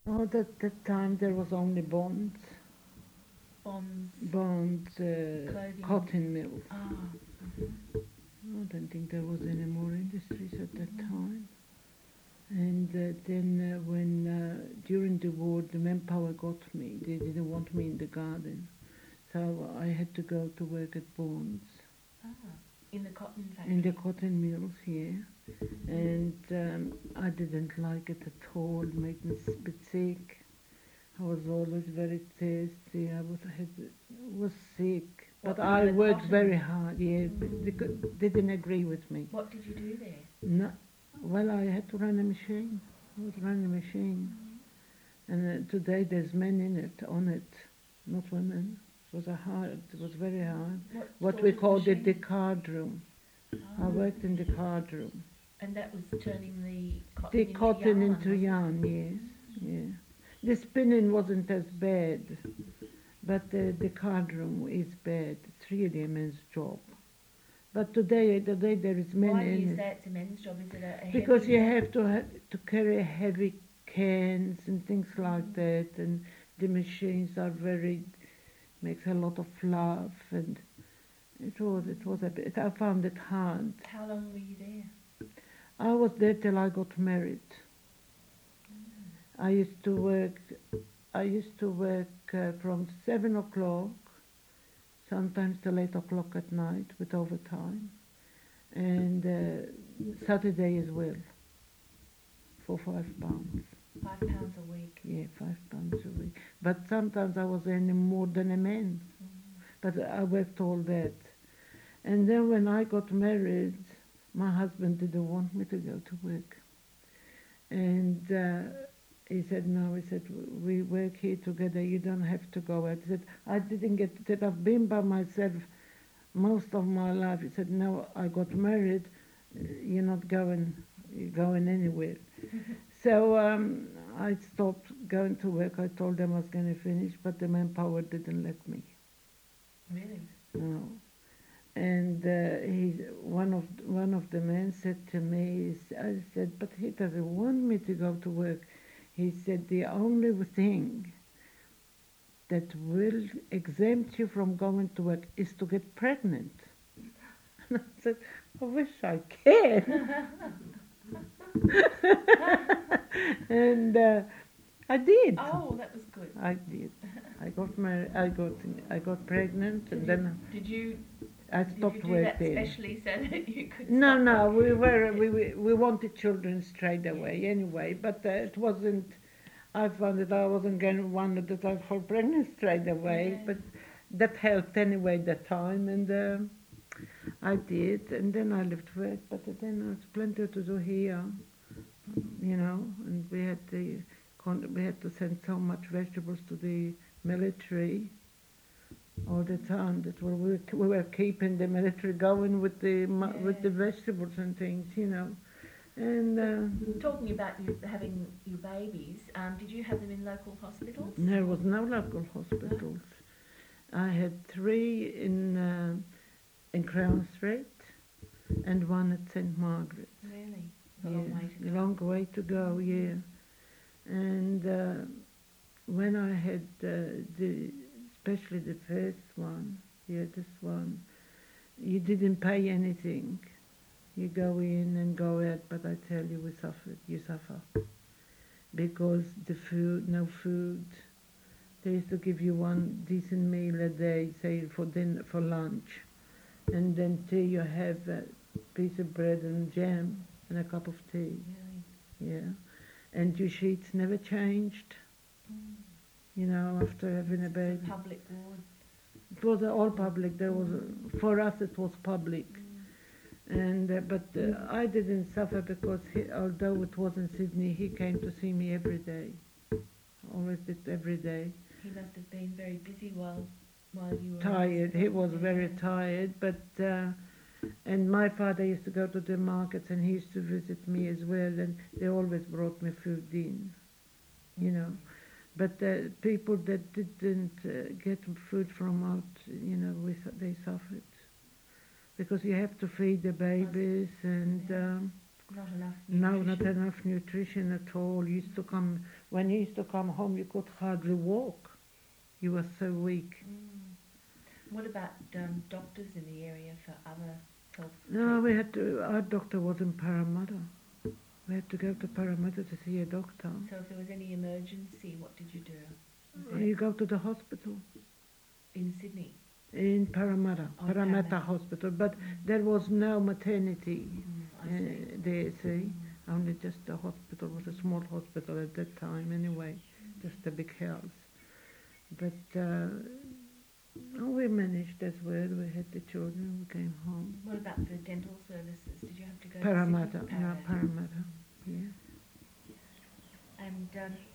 Oh, that time there was only bonds, Bonds, bonds, clothing. cotton mills. Ah. I don't think there was any more industries at that Mhm. time. And then when during the war the manpower got me, they didn't want me in the garden, so I had to go to work at Bonds Ah. In the cotton in the factory. cotton mills here, and I didn't like it at all. It made me a bit sick. I was always very thirsty. Was sick, but What, in I the worked very cotton? hard. Yeah, but they didn't agree with me. What did you do there? No, well, I had to run a machine. I was running a machine, and today there's men in it, on it, not women. It was a hard. It was very hard. What What we sort of called it the machine? card room. I Ah. worked in the card room. And that was turning the cotton The into cotton yarn, into was it? yarn, yes, yeah. The spinning wasn't as bad, but the card room is bad. It's really a man's job. But today there is men Why in is it that a men's job? Is it a because heavy you job? have to carry heavy cans and things like that, and the machines are very makes a lot of fluff, and it was a bit. I found it hard. How long were you there? I was there till I got married. I used to work. I used to work from 7 o'clock, sometimes till 8 o'clock at night with overtime, and Saturday as well for £5. £5 a week. Yeah, £5 a week. But sometimes I was earning more than a man. But I worked all that. And then when I got married, my husband didn't want me to go to work. And he said, no, he said, we work here together, you don't have to go out. He said, I didn't get, he said, I've been by myself most of my life. He said, no, I got married, you're not going anywhere. So I stopped going to work. I told them I was going to finish, but the manpower didn't let me. Really? No. And one of the men said to me, I said, but he doesn't want me to go to work. He said, the only thing that will exempt you from going to work is to get pregnant. And I said, I wish I can. And I did. Oh, that was good. I did. I got married. I got pregnant, and then Did you I did you stopped do work that there. specially so that you could No, stop no, working? we wanted children straight away anyway, but it wasn't. I found that I wasn't going to want that I fall pregnant straight away, Yeah. but that helped anyway that time, and I did, and then I left work. But then there's plenty to do here, and we had to send so much vegetables to the military all the time that we were keeping the military going with the Yeah. vegetables and things. And Talking about you having your babies, did you have them in local hospitals? there was no local hospitals. I had 3 in Crown Street and 1 at St Margaret's. Really? A long way to go. Long way to go, yeah. And when I had especially the first one, this one, you didn't pay anything. You go in and go out, but I tell you, you suffer. Because no food. They used to give you one decent meal a day, say for dinner, for lunch. And then tea, you have a piece of bread and jam and a cup of tea. Really? Yeah. And your sheets never changed, after having a baby. Public ward. It was all public. For us, it was public. But I didn't suffer because although it was in Sydney, he came to see me every day. Always did every day. He must have been very busy while you were Tired. He was very Yeah. tired. But and my father used to go to the markets, and he used to visit me as well. And they always brought me food in. But people that didn't get food from out, they suffered. Because you have to feed the babies, and Not enough No, nutrition. not enough nutrition at all. When he used to come home, you could hardly walk. He was so weak. What about doctors in the area for other health No, treatment? our doctor was in Parramatta. We had to go to Parramatta to see a doctor. So if there was any emergency, what did you do? Was You it go to the hospital in Sydney? in Parramatta, Oh, Parramatta Parramatta. Hospital, but there was no maternity I see. there, see. Only just the hospital was a small hospital at that time anyway, just a big house. But we managed as well. We had the children, we came home. What about for dental services? Did you have to go Parramatta, to Sydney? no, Parramatta, yeah. And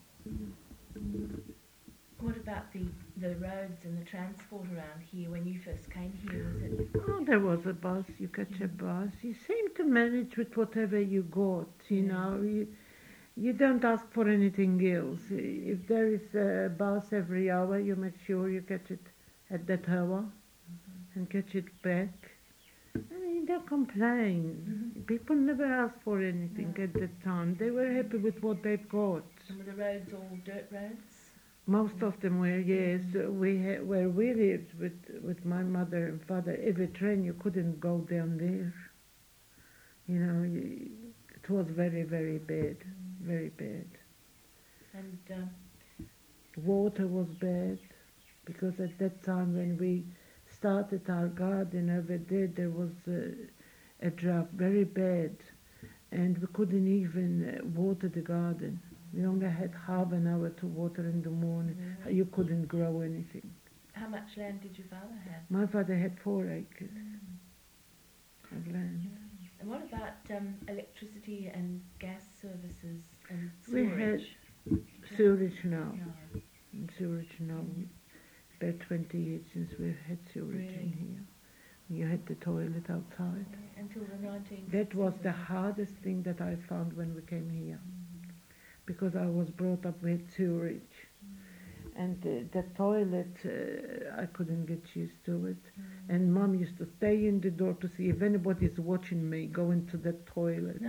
what about the roads and the transport around here when you first came here? Was it Oh, there was a bus. You catch a bus. You seem to manage with whatever you got. You know, you don't ask for anything else. If there is a bus every hour, you make sure you catch it at that hour and catch it back. And you don't complain. People never asked for anything at that time. They were happy with what they've got. some of the roads all dirt roads? Most of them were, yes. Where we lived with my mother and father, every train you couldn't go down there. You know, it was very, very bad, very bad. And Water was bad, because at that time when we started our garden over there was a drought, very bad, and we couldn't even water the garden. We only had half an hour to water in the morning. You couldn't grow anything. how much land did your father have? My father had 4 acres of land. And what about electricity and gas services and We had sewerage? Sewerage now. No. Sewerage now. About 20 years since we've had sewerage in Really? here. You had the toilet outside. Until the 1960s? That was the hardest thing that I found when we came here. Because I was brought up with sewerage. And the toilet, I couldn't get used to it. And Mum used to stay in the door to see if anybody's watching me go into the toilet.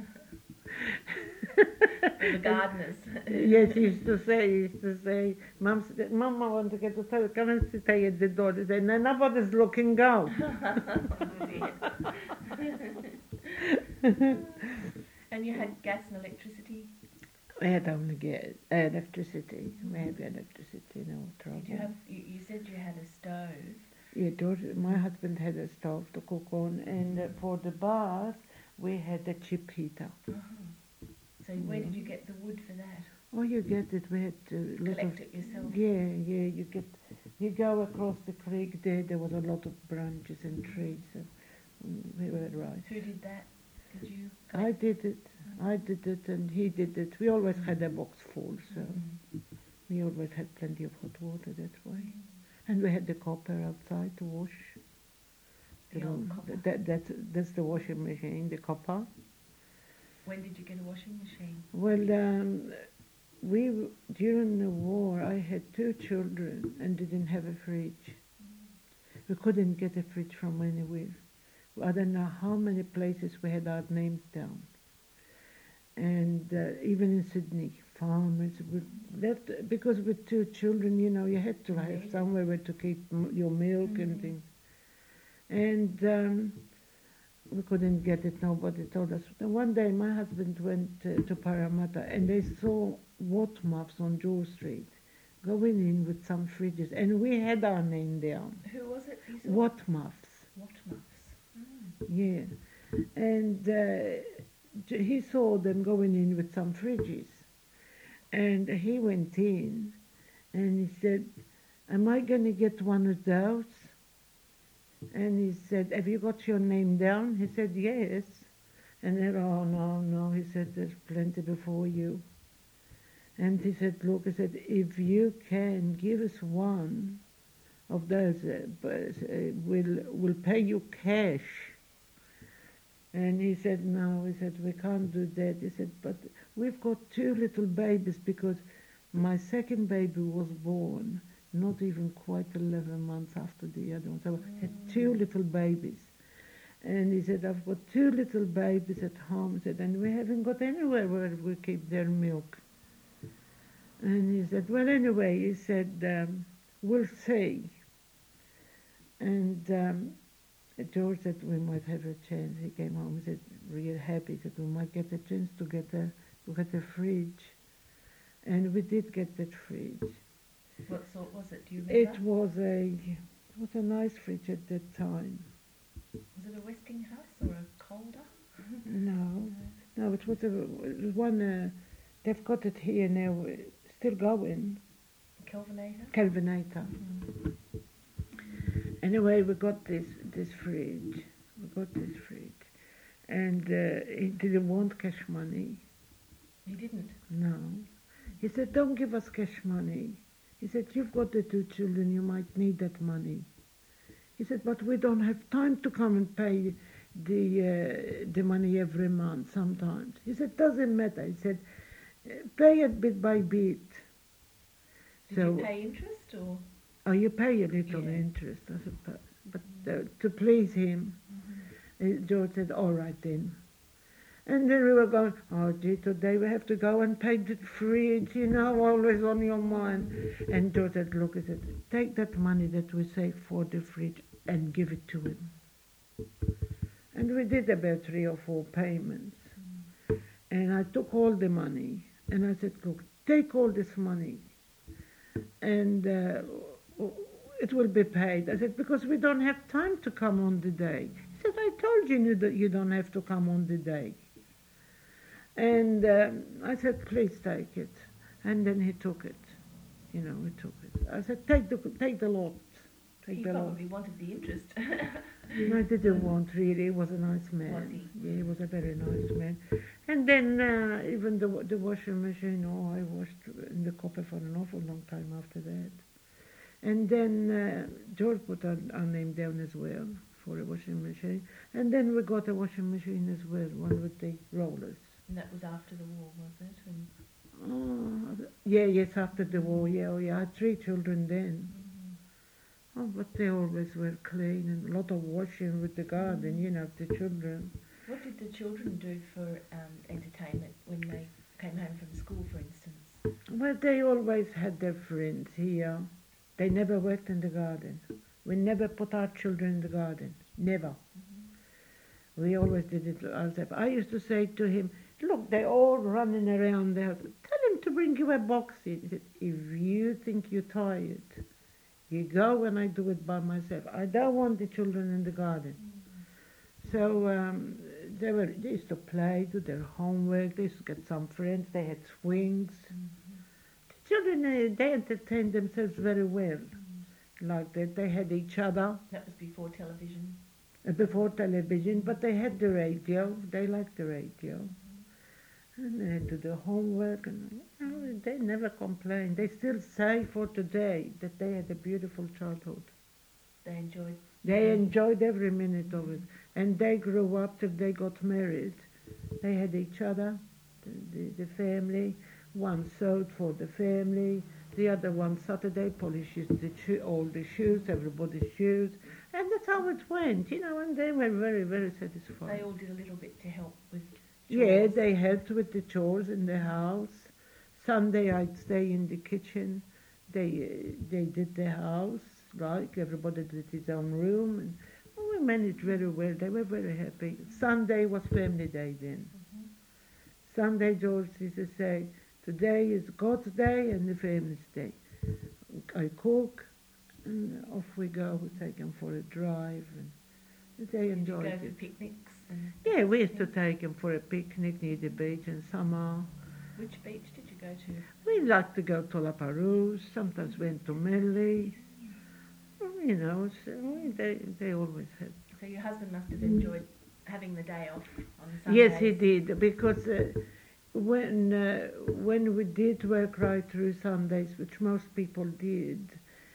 The gardeners. Yes, he used to say, Mum, I want to get to the toilet, come and stay at the door. He said, no, nobody's looking out. And you had gas and electricity? We had only electricity. We had electricity, no trouble. Did you have? You said you had a stove. Yeah, my husband had a stove to cook on, and for the bath, we had a chip heater. So where did you get the wood for that? Oh, you get it. We had a lot Collect it yourself? Yeah. You go across the creek there. There was a lot of branches and trees. So we were right. Who did that? Did you? I did it, and he did it. We always had a box full, so we always had plenty of hot water that way. And we had the copper outside to wash. The old copper. That's the washing machine, the copper. When did you get a washing machine? Well, during the war, I had 2 children and didn't have a fridge. We couldn't get a fridge from anywhere. I don't know how many places we had our names down. And even in Sydney, farmers would left, because with 2 children, you know, you had to have somewhere where to keep your milk and things. And we couldn't get it, nobody told us. And one day my husband went to Parramatta and they saw Watmuffs on George Street going in with some fridges, and we had our name down. Who was it? Watmuffs. Watmuffs. Yeah, and he saw them going in with some fridges, and he went in, and he said, "Am I going to get one of those?" And he said, "Have you got your name down?" He said, "Yes." And then, "Oh, no," he said, "there's plenty before you." And he said, "Look," he said, "if you can give us one of those, we'll pay you cash." And he said, "No," he said, "we can't do that." He said, "But we've got 2 little babies, because my second baby was born not even quite 11 months after the other one. So I had 2 little babies. And he said, I've got 2 little babies at home. He said, and we haven't got anywhere where we keep their milk. And he said, well, anyway, he said, we'll see. And George said, we might have a chance. He came home and said, real happy that we might get a chance to get a fridge. And we did get that fridge. What sort was it? Do you remember? It was a nice fridge at that time. Was it a Westinghouse or a Calder? No, it was one. They've got it here now, still going. Kelvinator? Kelvinator. Anyway, we got this fridge. And he didn't want cash money. He didn't? No. He said, don't give us cash money. He said, you've got the 2 children, you might need that money. He said, but we don't have time to come and pay the money every month sometimes. He said, doesn't matter. He said, pay it bit by bit. Did you pay interest or? Oh, you pay a little interest, I suppose. But to please him, George said, all right then. And then we were going, oh gee, today we have to go and pay the fridge, always on your mind. And George said, look, he said, take that money that we save for the fridge and give it to him. And we did about 3 or 4 payments. And I took all the money and I said, look, take all this money and it will be paid. I said, because we don't have time to come on the day. He said, I told you that you don't have to come on the day. And I said, please take it. And then he took it. He took it. I said, take the lot. He probably wanted the interest. I didn't want really. He was a nice man. Was he? Yeah, he was a very nice man. And then even the washing machine, I washed in the copper for an awful long time after that. And then George put our name down as well for a washing machine. And then we got a washing machine as well, one with the rollers. And that was after the war, was it? Yes, after the war, I had 3 children then. Oh, but they always were clean and a lot of washing with the garden, the children. What did the children do for entertainment when they came home from school, for instance? Well, they always had their friends here. They never worked in the garden. We never put our children in the garden. Never. We always did it ourselves. I used to say to him, look, they're all running around there. Tell him to bring you a box. He said, if you think you're tired, you go and I do it by myself. I don't want the children in the garden. So they used to play, do their homework. They used to get some friends. They had swings. The children, they entertained themselves very well. Like that, they had each other. That was before television? Before television, but they had the radio. They liked the radio. And they had to do homework, and they never complained. They still say for today that they had a beautiful childhood. They enjoyed? They enjoyed every minute of it. And they grew up till they got married. They had each other, the family. One sewed for the family. The other one Saturday polishes all the shoes, everybody's shoes. And that's how it went, and they were very, very satisfied. They all did a little bit to help with chores. Yeah, they helped with the chores in the house. Sunday I'd stay in the kitchen. They did the house, like everybody did his own room. And we managed very well. They were very happy. Sunday was family day then. Sunday, George used to say, today is God's day and the family's day. I cook, and off we go. We take them for a drive, and they enjoyed it. Did you go for picnics? Yeah, we used to take them for a picnic near the beach in summer. Which beach did you go to? We liked to go to La Perouse, sometimes went to Mellies. They always had. So your husband must have enjoyed having the day off on Sundays? Yes, he did, because when we did work right through Sundays, which most people did,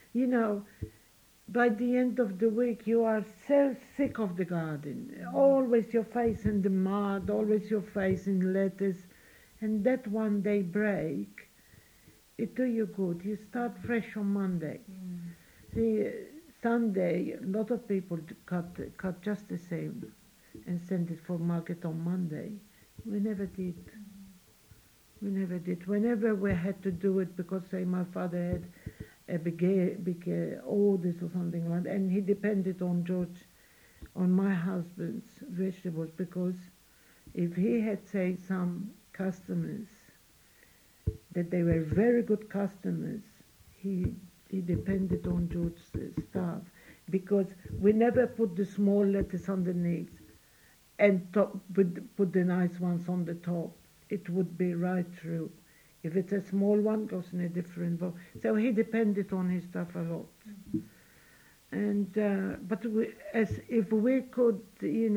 by the end of the week you are so sick of the garden. Always your face in the mud, always your face in lettuce. And that one day break, it do you good. You start fresh on Monday. See, Sunday, a lot of people cut just the same. and send it for market on Monday. We never did. We never did. Whenever we had to do it, because say my father had a big orders or something like that, and he depended on George, on my husband's vegetables, because if he had say some customers that they were very good customers, he depended on George's staff, because we never put the small lettuce underneath and put the nice ones on the top. It would be right through. If it's a small one, goes in a different bowl. So he depended on his stuff a lot. And but as if we could, we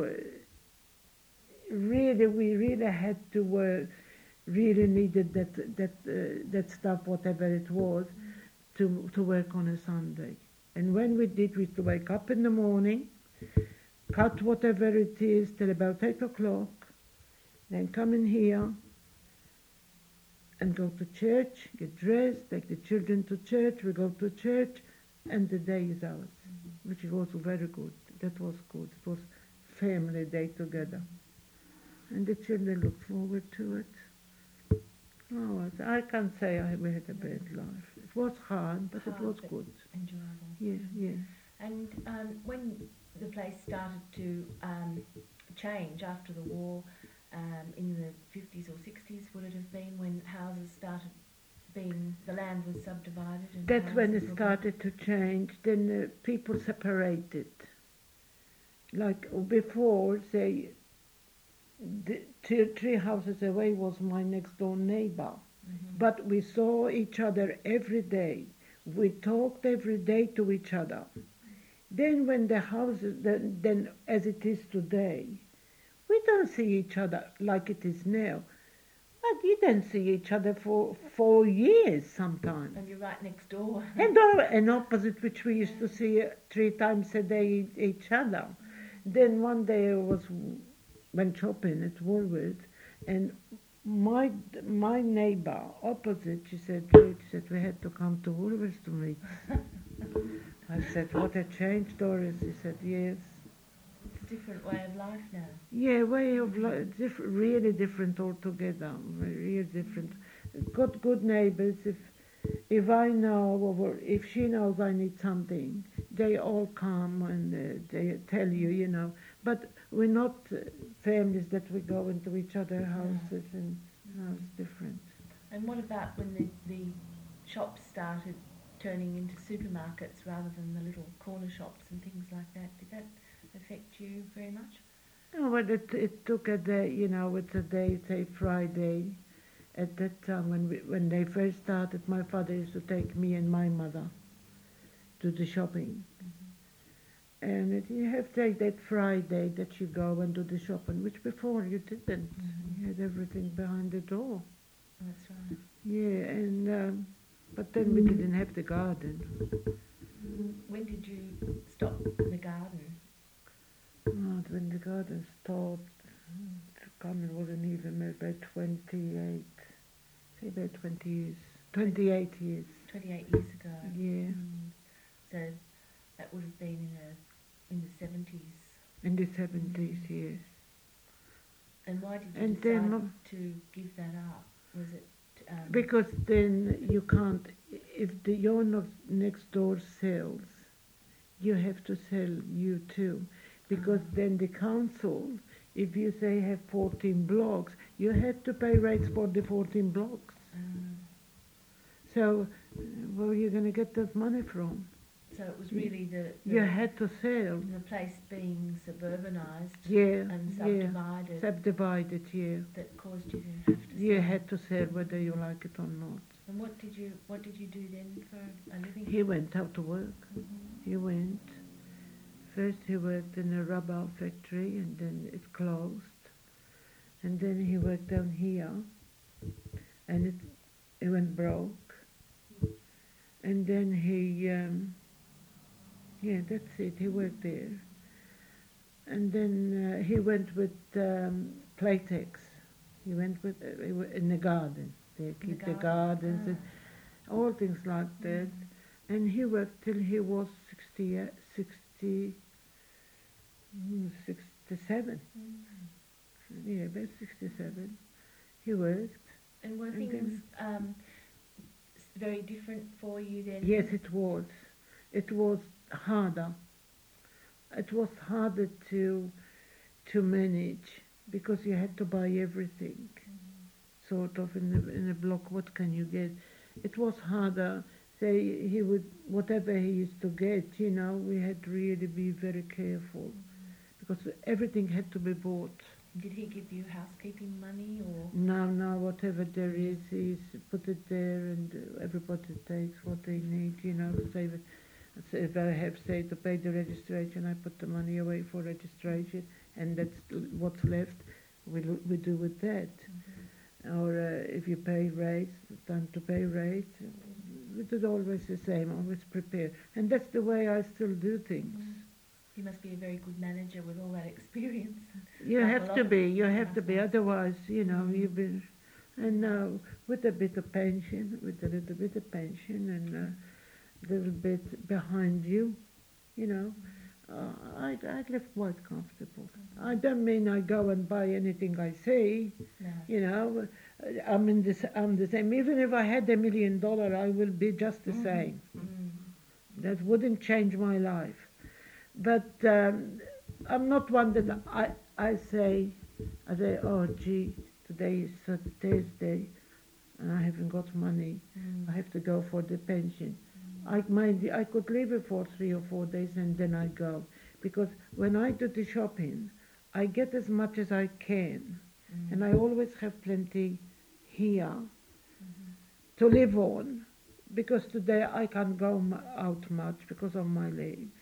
really had to work. Really needed that stuff, whatever it was, to work on a Sunday. And when we did, we used to wake up in the morning, cut whatever it is till about 8 o'clock, then come in here and go to church, get dressed, take the children to church, we go to church, and the day is ours, which was very good. That was good. It was family day together. And the children looked forward to it. Oh, I can't say we had a bad life. It was hard, but it was good. Enjoyable. Yeah. And when the place started to change after the war, in the 50s or 60s, would it have been when houses started being, the land was subdivided? And that's when it houses were started to change. Then people separated. Like before, say, three houses away was my next door neighbor. But we saw each other every day. We talked every day to each other. Then when the houses, then as it is today, we don't see each other like it is now. But you don't see each other for 4 years sometimes. And you're right next door. And opposite, which we used to see 3 times a day each other. Then one day I went shopping at Woolworths, and my neighbour opposite, she said, we had to come to Woolworths to meet. I said, what a change, Doris. He said, yes. It's a different way of life now. Yeah, way of life, really different altogether, really different. Got good neighbours. If I know, or if she knows I need something, they all come and they tell you, But we're not families that we go into each other's houses, and it's different. And what about when the shops started turning into supermarkets rather than the little corner shops and things like that? Did that affect you very much? No, but it took a day, it's a day, say Friday. At that time, when they first started, my father used to take me and my mother to the shopping. And you have to take that Friday that you go and do the shopping, which before you didn't. You had everything behind the door. That's right. Yeah, and but then we didn't have the garden. When did you stop the garden? When the garden stopped, coming wasn't even about 28, say about 20 years, 28 years. 28 years ago. Yeah. So that would have been in the 70s. In the 70s, yes. And why did you decide to give that up? Was it because then you can't, if your next door sells, you have to sell you too. Because then the council, if you say have 14 blocks, you have to pay rates for the 14 blocks. So where are you going to get that money from? So it was really you had to sell. The place being suburbanised and subdivided, that caused you to have to sell. You had to sell whether you like it or not. And what did you do then for a living? He went out to work. He went. First he worked in a rubber factory, and then it closed. And then he worked down here, and it went broke. And then he, that's it, he worked there. And then he went with Playtex. He went with, in the garden. They keep the gardens and all things like that. And he worked till he was 60, 67. Yeah, about 67. He worked. And were And things very different for you then? Yes, it was. It was harder. It was harder to manage because you had to buy everything. Sort of in a block. What can you get? It was harder. Say he would whatever he used to get. We had to really be very careful because everything had to be bought. Did he give you housekeeping money or? No, whatever there is, he's put it there, and everybody takes what they need. Save it. So if I have, say, to pay the registration, I put the money away for registration, and that's what's left. We do with that. Or if you pay rates, time to pay rates. It is always the same. Always prepare, and that's the way I still do things. You must be a very good manager with all that experience. You Like have to be. You have to be. Otherwise, you've been. And now with a bit of pension, and a little bit behind you, I live quite comfortable. I don't mean I go and buy anything I see. No. I'm the same. Even if I had $1 million, I will be just the same. That wouldn't change my life. But I'm not one that I say, oh gee, today is Thursday, and I haven't got money. I have to go for the pension. I could leave it for 3 or 4 days and then I go, because when I do the shopping, I get as much as I can, and I always have plenty here to live on, because today I can't go out much because of my legs.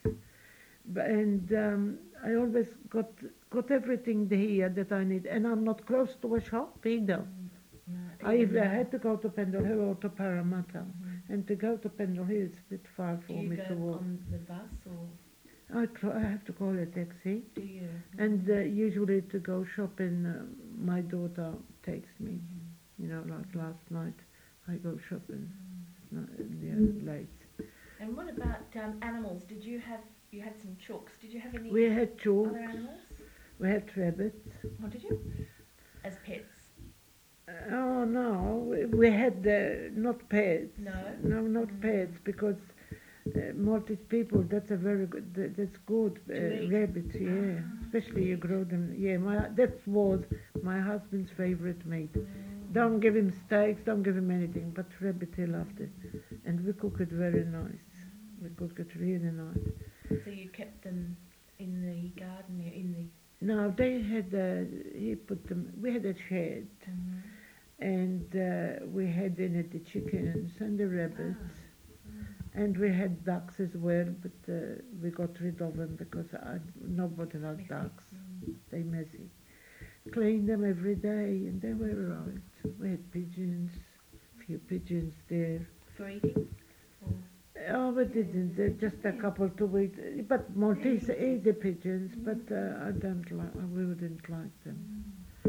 And I always got everything here that I need, and I'm not close to a shop either. I either had to go to Pendle Hill or to Parramatta, and to go to Pendle Hill is a bit far for me to walk. Do you go on the bus or? I have to call a taxi. Do you? And usually to go shopping, my daughter takes me. Like last night, I go shopping late. And what about animals? You had some chooks. Did you have any We had chooks. other animals? We had rabbits. Oh, did you? As pets? Oh no, we had not pets. No, not pets, because Maltese people, that's a very good. That's good. Rabbits, yeah. Especially you grow them. Yeah, that was my husband's favorite meat. Don't give him steaks, don't give him anything, but rabbit, he loved it, and we cook it very nice. We cook it really nice. So you kept them in the garden, in the. No, they had. He put them. We had a shed. And we had in it the chickens and the rabbits, and we had ducks as well, but we got rid of them because nobody likes ducks. They're messy. Cleaned them every day, and they were right. We had pigeons, a few pigeons there. For eating? Oh, we didn't. Just a couple to eat. But Maltese eat the pigeons, but I wouldn't like them.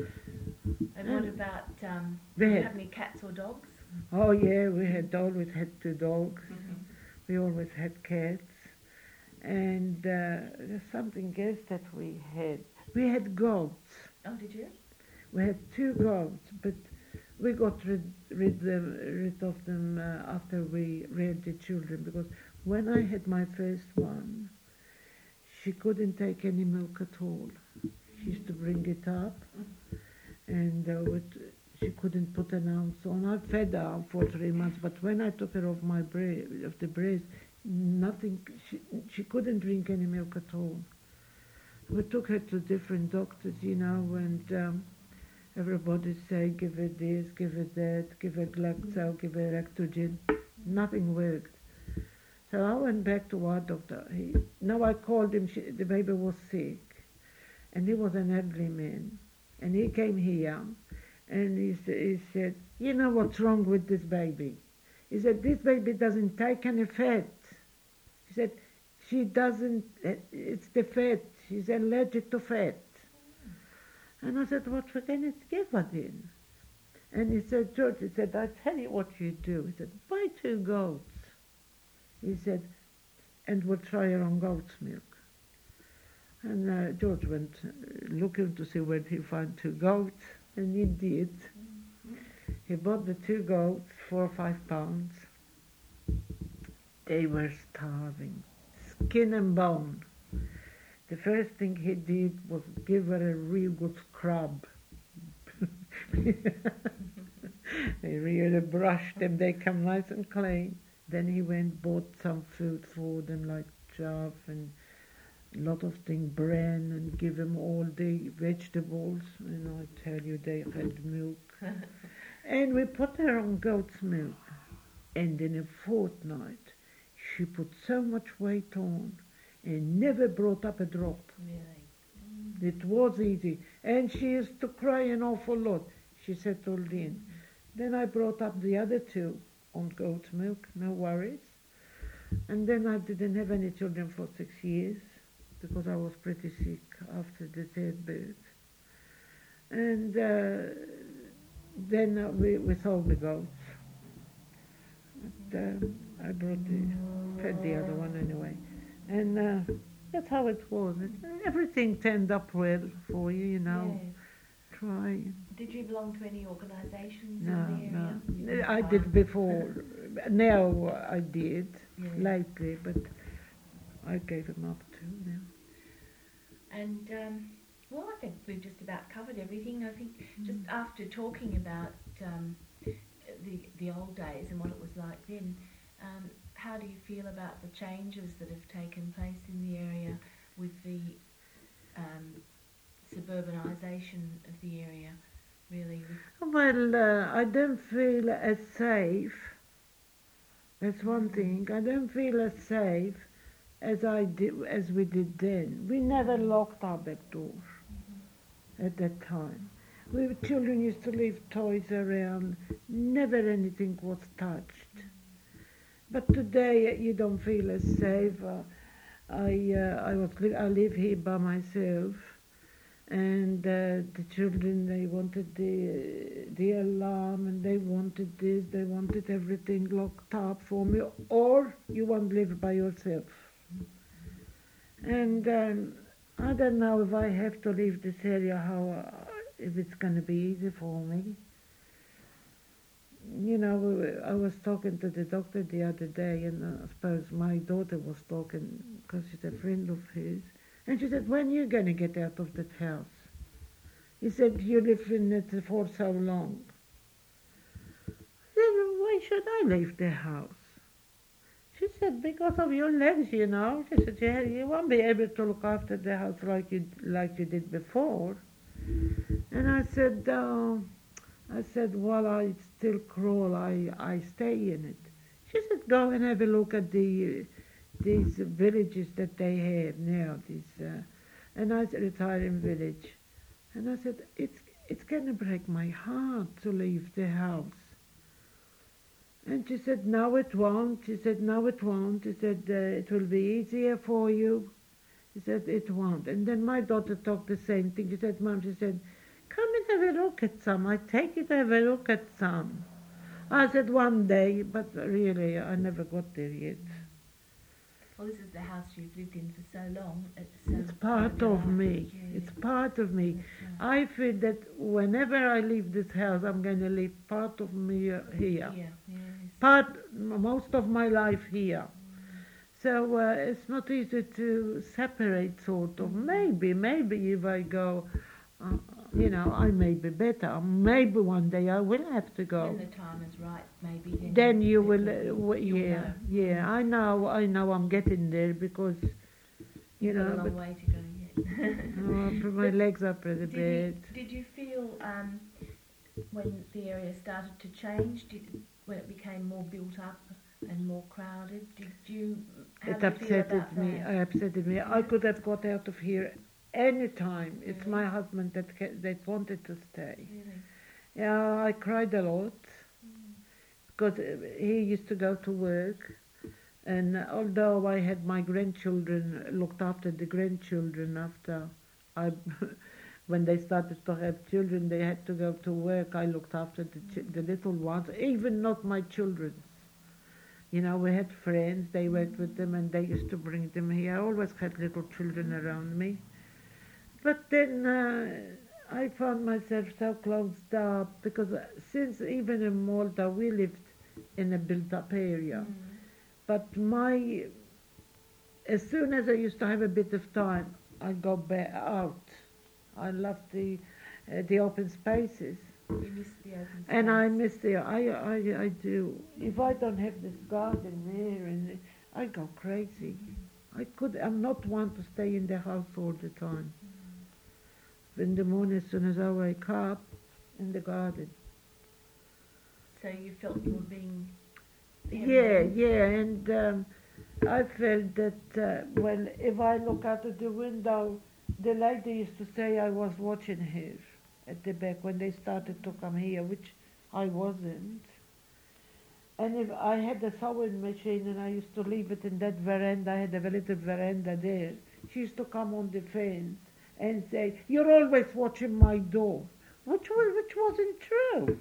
And what about, do you have any cats or dogs? Oh yeah, we always had 2 dogs. We always had cats. And there's something else that we had. We had goats. Oh, did you? We had 2 goats, but we got rid of them after we reared the children, because when I had my first one, she couldn't take any milk at all. She used to bring it up, and she couldn't put an ounce on. I fed her for 3 months, but when I took her off the breast, nothing. She couldn't drink any milk at all. We took her to different doctors, and everybody said, give her this, give her that, give her Glaxo, give her Actogen. Nothing worked. So I went back to our doctor. I called him. The baby was sick, and he was an elderly man, and he came here, and he said, you know what's wrong with this baby? He said, this baby doesn't take any fat. He said, she doesn't, it's the fat. She's allergic to fat. And I said, what we're going to give her then? And he said, George, I tell you what you do. He said, buy 2 goats. He said, and we'll try her on goat's milk. And George went looking to see where he found 2 goats, and he did. He bought the 2 goats for £5. They were starving, skin and bone. The first thing he did was give her a real good scrub. He really brushed them, they come nice and clean. Then he went bought some food for them, like chaff and lot of things, bran, and give them all the vegetables. And I tell you, they had milk. And we put her on goat's milk. And in a fortnight, she put so much weight on and never brought up a drop. Really? It was easy. And she used to cry an awful lot. She settled in. Then I brought up the other 2 on goat's milk, no worries. And then I didn't have any children for 6 years because I was pretty sick after the 3rd birth. And then we sold the goats. But, I fed the other one anyway. And that's how it was. Everything turned up well for you, you know. Yes. Try. Did you belong to any organisations No, in the area? no. I did before. Now I did Yeah. lately, but I gave them up too now. And well, I think we've just about covered everything. I think just after talking about the old days and what it was like then, how do you feel about the changes that have taken place in the area with the suburbanisation of the area, really? Well, I don't feel as safe. That's one thing. I don't feel as safe as we did then. We never locked our back doors at that time. Children used to leave toys around. Never anything was touched. But today you don't feel as safe. I live here by myself, and the children, they wanted the alarm, and they wanted this, they wanted everything locked up for me, or you won't live by yourself. And I don't know if I have to leave this area, if it's going to be easy for me. You know, I was talking to the doctor the other day, and I suppose my daughter was talking because she's a friend of his, and she said, "When are you going to get out of that house?" He said, "You live in it for so long." I said, "Why should I leave the house?" She said, "Because of your legs, you know." She said, "Yeah, you won't be able to look after the house like you did before." And I said, "Well, I still crawl. I stay in it." She said, "Go and have a look at these villages that they have now. A nice retiring village." And I said, "It's going to break my heart to leave the house." And she said, "No, it won't." She said, "No, it won't." She said, "It will be easier for you." She said, "It won't." And then my daughter talked the same thing. She said, "Mom," she said, "come and have a look at some. I take you to have a look at some." I said, "One day," but really, I never got there yet. Well, this is the house you've lived in for so long. It's part of me. Yeah. It's part of me. That's right. I feel that whenever I leave this house, I'm going to leave part of me here. Yeah, yes. Most of my life here. So it's not easy to separate, sort of. Maybe if I go, I may be better. Maybe one day I will have to go. When the time is right, maybe Then you will, you'll know. I know I'm getting there because, You've got a long way to go yet. my legs are pretty bad. Did you feel when the area started to change, when it became more built up and more crowded, how It did you feel about upsetted me. I could have got out of here any time. It's my husband that wanted to stay. Really? Yeah, I cried a lot because he used to go to work, and although I had my grandchildren, looked after the grandchildren after when they started to have children, they had to go to work. I looked after the little ones, even not my children. You know, we had friends, they worked with them, and they used to bring them here. I always had little children around me. But then I found myself so closed up because since even in Malta we lived in a built-up area. But as soon as I used to have a bit of time, I'd go back out. I love the open spaces. You miss the open space. And I miss I do. If I don't have this garden there, and I go crazy. I'm not one to stay in the house all the time. In the morning, as soon as I wake up, in the garden. So you felt you were being... Yeah, and I felt that, well, if I look out of the window, the lady used to say I was watching her at the back when they started to come here, which I wasn't. And if I had a sewing machine and I used to leave it in that veranda, I had a little veranda there, she used to come on the fence and say, "You're always watching my door," which wasn't true.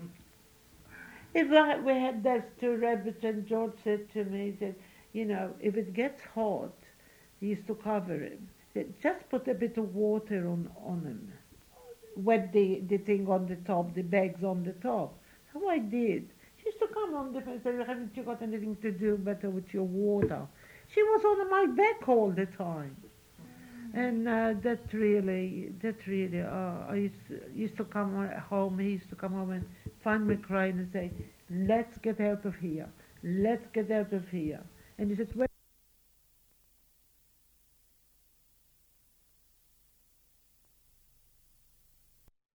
We had those two rabbits, and George said to me, he said, if it gets hot, he used to cover him. He said, just put a bit of water on him. Wet the thing on the top, the bags on the top. So I did. She used to come on the fence and say, "Haven't you got anything to do better with your water?" She was on my back all the time. And that really, I used to come home, he used to come home and find me crying and say, "Let's get out of here. Let's get out of here." And he said, "Well,